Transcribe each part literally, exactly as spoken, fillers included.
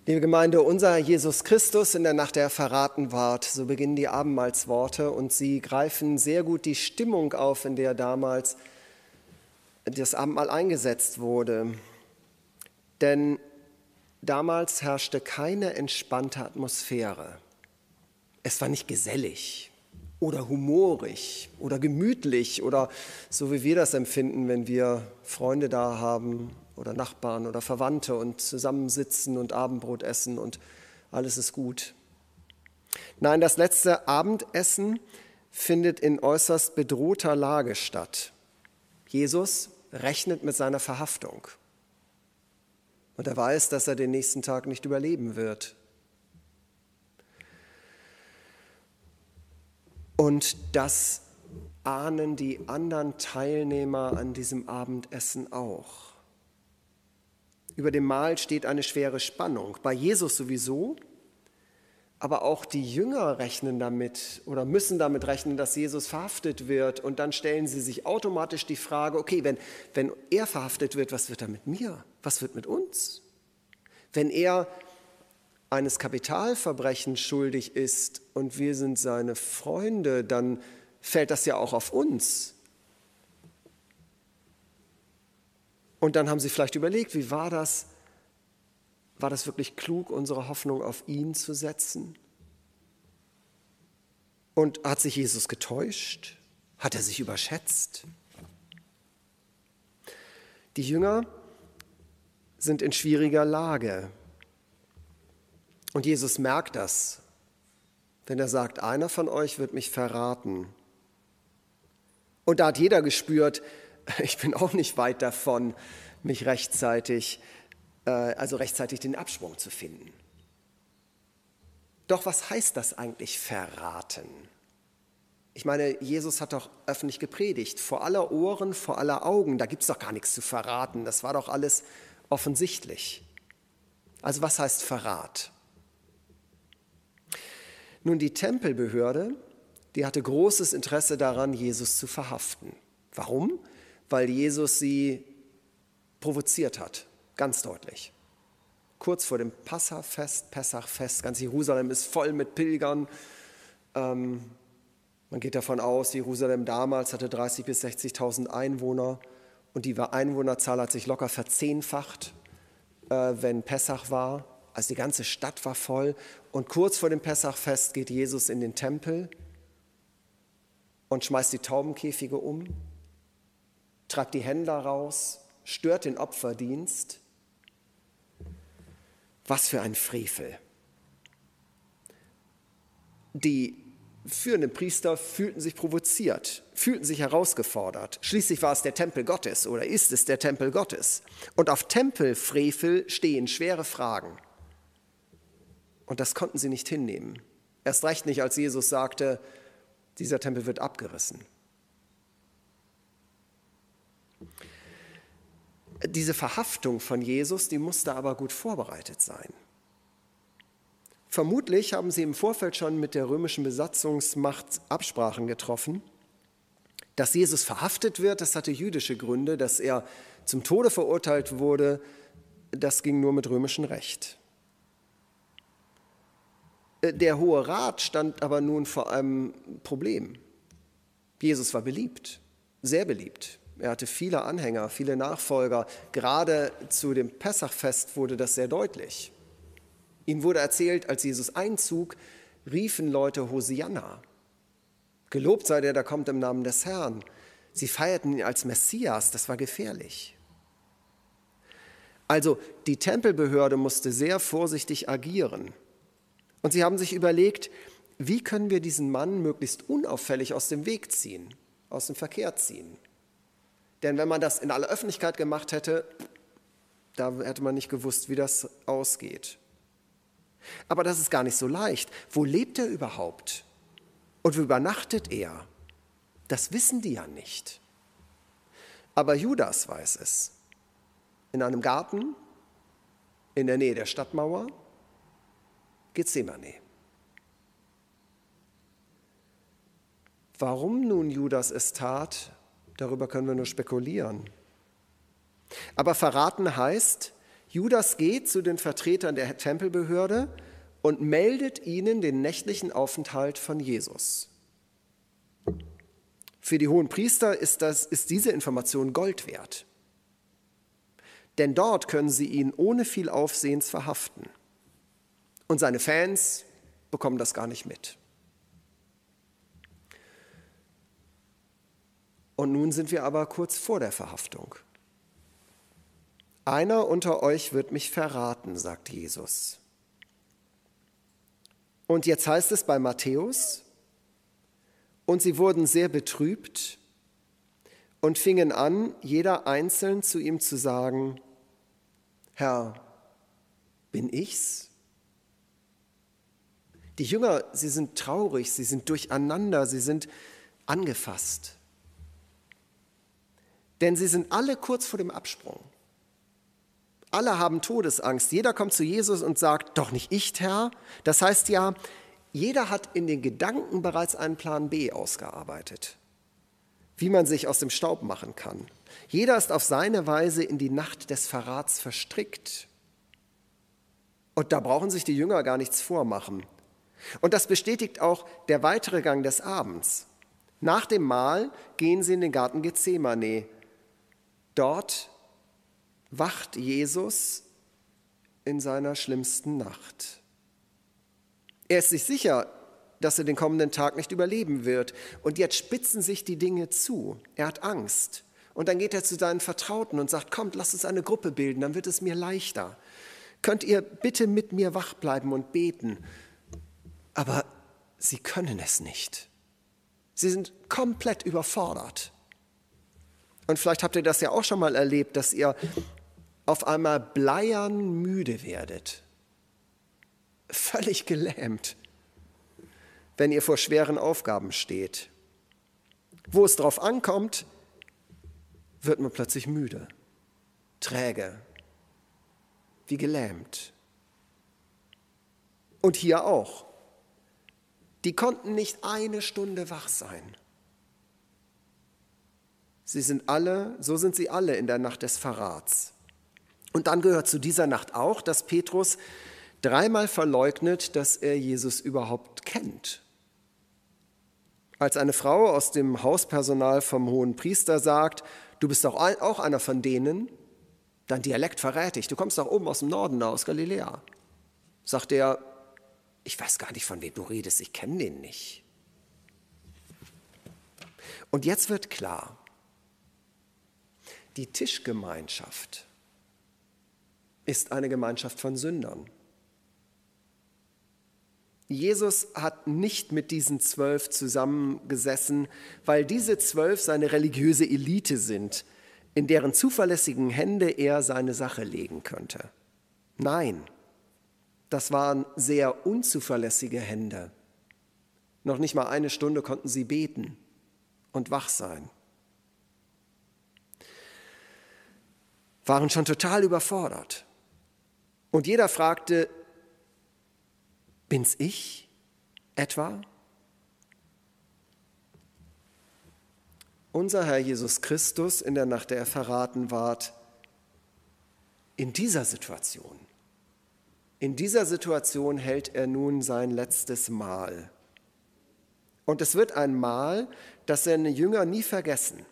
Liebe Gemeinde, unser Jesus Christus in der Nacht, der verraten ward, so beginnen die Abendmahlsworte und sie greifen sehr gut die Stimmung auf, in der damals das Abendmahl eingesetzt wurde. Denn damals herrschte keine entspannte Atmosphäre. Es war nicht gesellig oder humorig oder gemütlich oder so wie wir das empfinden, wenn wir Freunde da haben oder Nachbarn oder Verwandte und zusammensitzen und Abendbrot essen und alles ist gut. Nein, das letzte Abendessen findet in äußerst bedrohter Lage statt. Jesus rechnet mit seiner Verhaftung und er weiß, dass er den nächsten Tag nicht überleben wird. Und das ahnen die anderen Teilnehmer an diesem Abendessen auch. Über dem Mahl steht eine schwere Spannung, bei Jesus sowieso, aber auch die Jünger rechnen damit oder müssen damit rechnen, dass Jesus verhaftet wird. Und dann stellen sie sich automatisch die Frage, okay, wenn, wenn er verhaftet wird, was wird da mit mir? Was wird mit uns? Wenn er eines Kapitalverbrechens schuldig ist und wir sind seine Freunde, dann fällt das ja auch auf uns. Und dann haben sie vielleicht überlegt, wie war das? War das wirklich klug, unsere Hoffnung auf ihn zu setzen? Und hat sich Jesus getäuscht? Hat er sich überschätzt? Die Jünger sind in schwieriger Lage. Und Jesus merkt das, wenn er sagt, einer von euch wird mich verraten. Und da hat jeder gespürt, ich bin auch nicht weit davon, mich rechtzeitig, äh, also rechtzeitig den Absprung zu finden. Doch was heißt das eigentlich, verraten? Ich meine, Jesus hat doch öffentlich gepredigt, vor aller Ohren, vor aller Augen, da gibt es doch gar nichts zu verraten, das war doch alles offensichtlich. Also was heißt Verrat? Nun, die Tempelbehörde, die hatte großes Interesse daran, Jesus zu verhaften. Warum? Weil Jesus sie provoziert hat, ganz deutlich. Kurz vor dem Passafest, Pessachfest, ganz Jerusalem ist voll mit Pilgern. Ähm, man geht davon aus, Jerusalem damals hatte dreißigtausend bis sechzigtausend Einwohner und die Einwohnerzahl hat sich locker verzehnfacht, äh, wenn Pessach war. Also die ganze Stadt war voll und kurz vor dem Pessachfest geht Jesus in den Tempel und schmeißt die Taubenkäfige um, treibt die Händler raus, stört den Opferdienst. Was für ein Frevel. Die führenden Priester fühlten sich provoziert, fühlten sich herausgefordert. Schließlich war es der Tempel Gottes oder ist es der Tempel Gottes. Und auf Tempelfrevel stehen schwere Fragen. Und das konnten sie nicht hinnehmen. Erst recht nicht, als Jesus sagte, dieser Tempel wird abgerissen. Diese Verhaftung von Jesus, die musste aber gut vorbereitet sein. Vermutlich haben sie im Vorfeld schon mit der römischen Besatzungsmacht Absprachen getroffen. Dass Jesus verhaftet wird, das hatte jüdische Gründe. Dass er zum Tode verurteilt wurde, das ging nur mit römischem Recht. Der Hohe Rat stand aber nun vor einem Problem. Jesus war beliebt, sehr beliebt. Er hatte viele Anhänger, viele Nachfolger. Gerade zu dem Pessachfest wurde das sehr deutlich. Ihnen wurde erzählt, als Jesus einzog, riefen Leute Hosianna. Gelobt sei der, der kommt im Namen des Herrn. Sie feierten ihn als Messias, das war gefährlich. Also die Tempelbehörde musste sehr vorsichtig agieren. Und sie haben sich überlegt, wie können wir diesen Mann möglichst unauffällig aus dem Weg ziehen, aus dem Verkehr ziehen. Denn wenn man das in aller Öffentlichkeit gemacht hätte, da hätte man nicht gewusst, wie das ausgeht. Aber das ist gar nicht so leicht. Wo lebt er überhaupt? Und wo übernachtet er? Das wissen die ja nicht. Aber Judas weiß es. In einem Garten, in der Nähe der Stadtmauer, Gethsemane. Warum nun Judas es tat, darüber können wir nur spekulieren. Aber verraten heißt, Judas geht zu den Vertretern der Tempelbehörde und meldet ihnen den nächtlichen Aufenthalt von Jesus. Für die Hohenpriester ist, das, ist diese Information Gold wert. Denn dort können sie ihn ohne viel Aufsehens verhaften. Und seine Fans bekommen das gar nicht mit. Und nun sind wir aber kurz vor der Verhaftung. Einer unter euch wird mich verraten, sagt Jesus. Und jetzt heißt es bei Matthäus, und sie wurden sehr betrübt und fingen an, jeder einzeln zu ihm zu sagen, Herr, bin ich's? Die Jünger, sie sind traurig, sie sind durcheinander, sie sind angefasst. Denn sie sind alle kurz vor dem Absprung. Alle haben Todesangst. Jeder kommt zu Jesus und sagt, doch nicht ich, Herr. Das heißt ja, jeder hat in den Gedanken bereits einen Plan B ausgearbeitet, wie man sich aus dem Staub machen kann. Jeder ist auf seine Weise in die Nacht des Verrats verstrickt. Und da brauchen sich die Jünger gar nichts vormachen. Und das bestätigt auch der weitere Gang des Abends. Nach dem Mahl gehen sie in den Garten Gethsemane. Dort wacht Jesus in seiner schlimmsten Nacht. Er ist sich sicher, dass er den kommenden Tag nicht überleben wird. Und jetzt spitzen sich die Dinge zu. Er hat Angst. Und dann geht er zu seinen Vertrauten und sagt, kommt, lasst uns eine Gruppe bilden, dann wird es mir leichter. Könnt ihr bitte mit mir wach bleiben und beten? Aber sie können es nicht. Sie sind komplett überfordert. Und vielleicht habt ihr das ja auch schon mal erlebt, dass ihr auf einmal bleiern müde werdet. Völlig gelähmt, wenn ihr vor schweren Aufgaben steht. Wo es drauf ankommt, wird man plötzlich müde, träge, wie gelähmt. Und hier auch. Die konnten nicht eine Stunde wach sein. Sie sind alle, so sind sie alle in der Nacht des Verrats. Und dann gehört zu dieser Nacht auch, dass Petrus dreimal verleugnet, dass er Jesus überhaupt kennt. Als eine Frau aus dem Hauspersonal vom Hohenpriester sagt, du bist doch auch einer von denen, dein Dialekt verrät dich, du kommst doch oben aus dem Norden, aus Galiläa. Sagt er, ich weiß gar nicht, von wem du redest, ich kenne den nicht. Und jetzt wird klar, die Tischgemeinschaft ist eine Gemeinschaft von Sündern. Jesus hat nicht mit diesen zwölf zusammengesessen, weil diese zwölf seine religiöse Elite sind, in deren zuverlässigen Hände er seine Sache legen könnte. Nein, das waren sehr unzuverlässige Hände. Noch nicht mal eine Stunde konnten sie beten und wach sein. Waren schon total überfordert. Und jeder fragte, bin's ich etwa? Unser Herr Jesus Christus in der Nacht, der er verraten ward, in dieser Situation, in dieser Situation hält er nun sein letztes Mahl. Und es wird ein Mahl, das seine Jünger nie vergessen.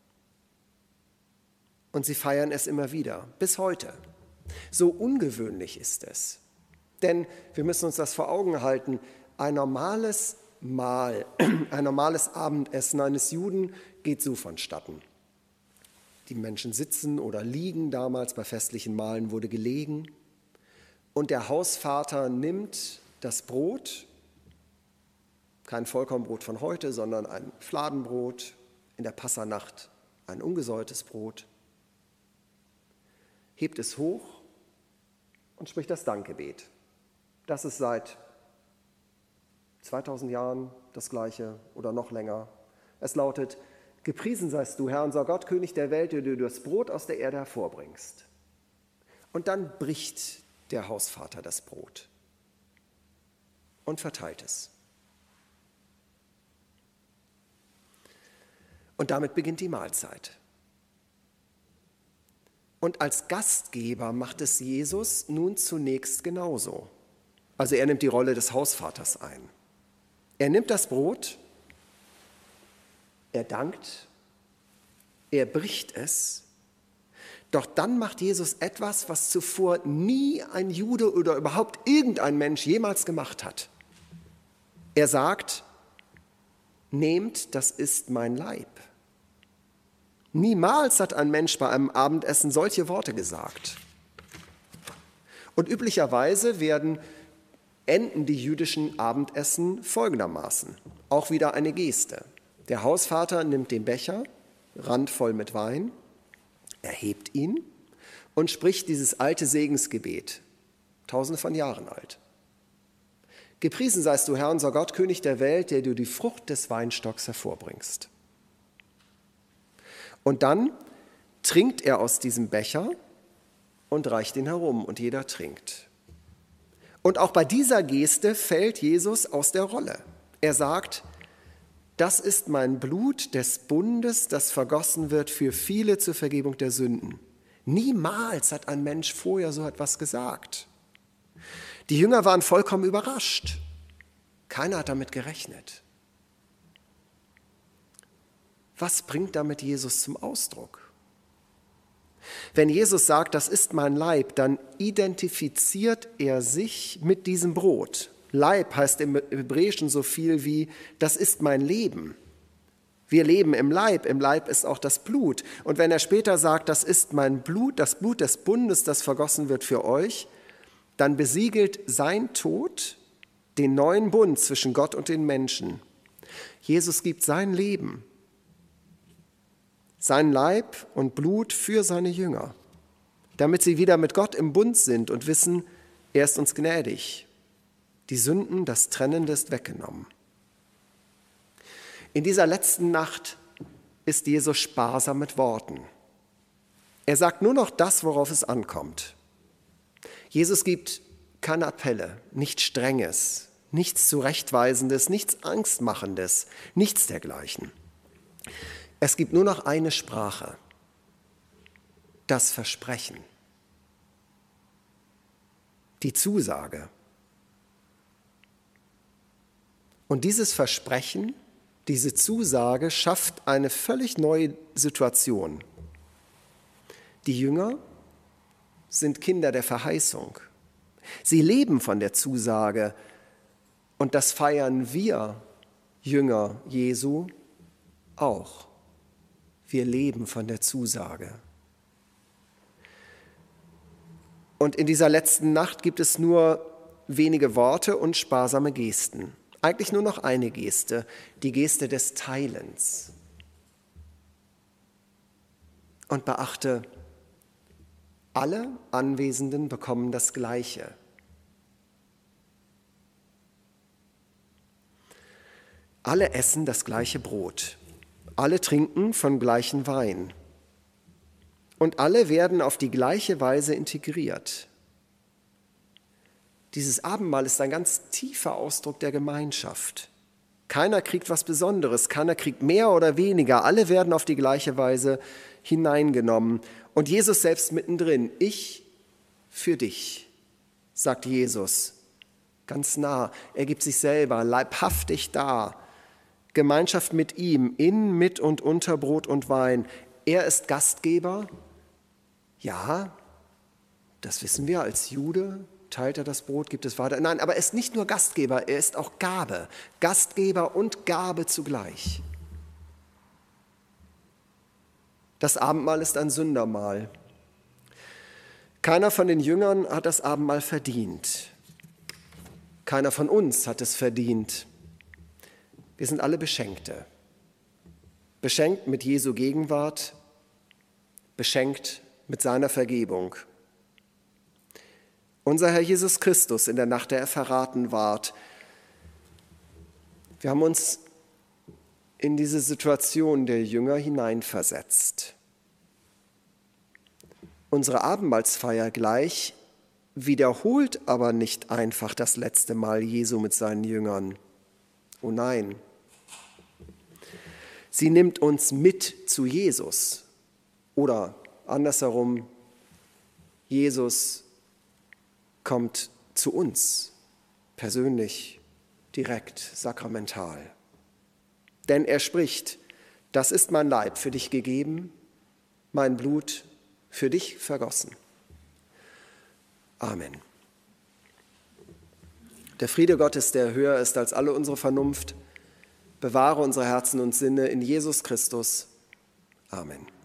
Und sie feiern es immer wieder, bis heute. So ungewöhnlich ist es. Denn wir müssen uns das vor Augen halten, ein normales Mahl, ein normales Abendessen eines Juden geht so vonstatten. Die Menschen sitzen oder liegen, damals bei festlichen Mahlen wurde gelegen. Und der Hausvater nimmt das Brot, kein Vollkornbrot von heute, sondern ein Fladenbrot, in der Passanacht ein ungesäuertes Brot, hebt es hoch und spricht das Dankgebet. Das ist seit zweitausend Jahren das Gleiche oder noch länger. Es lautet, gepriesen seist du, Herr, unser Gott, König der Welt, der du das Brot aus der Erde hervorbringst. Und dann bricht der Hausvater das Brot und verteilt es. Und damit beginnt die Mahlzeit. Und als Gastgeber macht es Jesus nun zunächst genauso. Also er nimmt die Rolle des Hausvaters ein. Er nimmt das Brot, er dankt, er bricht es, doch dann macht Jesus etwas, was zuvor nie ein Jude oder überhaupt irgendein Mensch jemals gemacht hat. Er sagt, nehmt, das ist mein Leib. Niemals hat ein Mensch bei einem Abendessen solche Worte gesagt. Und üblicherweise werden, enden die jüdischen Abendessen folgendermaßen. Auch wieder eine Geste. Der Hausvater nimmt den Becher, randvoll mit Wein, erhebt ihn und spricht dieses alte Segensgebet, tausende von Jahren alt. Gepriesen seist du, Herr, unser Gott, König der Welt, der du die Frucht des Weinstocks hervorbringst. Und dann trinkt er aus diesem Becher und reicht ihn herum und jeder trinkt. Und auch bei dieser Geste fällt Jesus aus der Rolle. Er sagt, das ist mein Blut des Bundes, das vergossen wird für viele zur Vergebung der Sünden. Niemals hat ein Mensch vorher so etwas gesagt. Die Jünger waren vollkommen überrascht. Keiner hat damit gerechnet. Was bringt damit Jesus zum Ausdruck? Wenn Jesus sagt, das ist mein Leib, dann identifiziert er sich mit diesem Brot. Leib heißt im Hebräischen so viel wie, das ist mein Leben. Wir leben im Leib, im Leib ist auch das Blut. Und wenn er später sagt, das ist mein Blut, das Blut des Bundes, das vergossen wird für euch, dann besiegelt sein Tod den neuen Bund zwischen Gott und den Menschen. Jesus gibt sein Leben, sein Leib und Blut für seine Jünger, damit sie wieder mit Gott im Bund sind und wissen, er ist uns gnädig. Die Sünden, das Trennende ist weggenommen. In dieser letzten Nacht ist Jesus sparsam mit Worten. Er sagt nur noch das, worauf es ankommt. Jesus gibt keine Appelle, nichts Strenges, nichts Zurechtweisendes, nichts Angstmachendes, nichts dergleichen. Es gibt nur noch eine Sprache, das Versprechen, die Zusage. Und dieses Versprechen, diese Zusage schafft eine völlig neue Situation. Die Jünger sind Kinder der Verheißung. Sie leben von der Zusage und das feiern wir, Jünger Jesu, auch. Wir leben von der Zusage. Und in dieser letzten Nacht gibt es nur wenige Worte und sparsame Gesten. Eigentlich nur noch eine Geste, die Geste des Teilens. Und beachte, alle Anwesenden bekommen das Gleiche. Alle essen das gleiche Brot. Alle trinken von gleichem Wein. Und alle werden auf die gleiche Weise integriert. Dieses Abendmahl ist ein ganz tiefer Ausdruck der Gemeinschaft. Keiner kriegt was Besonderes, keiner kriegt mehr oder weniger. Alle werden auf die gleiche Weise hineingenommen. Und Jesus selbst mittendrin. Ich für dich, sagt Jesus. Ganz nah. Er gibt sich selber leibhaftig dar. Gemeinschaft mit ihm, in, mit und unter Brot und Wein. Er ist Gastgeber. Ja, das wissen wir als Jude. Teilt er das Brot, gibt es weiter. Nein, aber er ist nicht nur Gastgeber, er ist auch Gabe. Gastgeber und Gabe zugleich. Das Abendmahl ist ein Sündermahl. Keiner von den Jüngern hat das Abendmahl verdient. Keiner von uns hat es verdient. Wir sind alle Beschenkte. Beschenkt mit Jesu Gegenwart, beschenkt mit seiner Vergebung. Unser Herr Jesus Christus in der Nacht, der er verraten ward. Wir haben uns in diese Situation der Jünger hineinversetzt. Unsere Abendmahlsfeier gleich wiederholt aber nicht einfach das letzte Mal Jesu mit seinen Jüngern. Oh nein. Sie nimmt uns mit zu Jesus oder andersherum Jesus kommt zu uns, persönlich, direkt, sakramental. Denn er spricht, das ist mein Leib für dich gegeben, mein Blut für dich vergossen. Amen. Der Friede Gottes, der höher ist als alle unsere Vernunft, bewahre unsere Herzen und Sinne in Jesus Christus. Amen.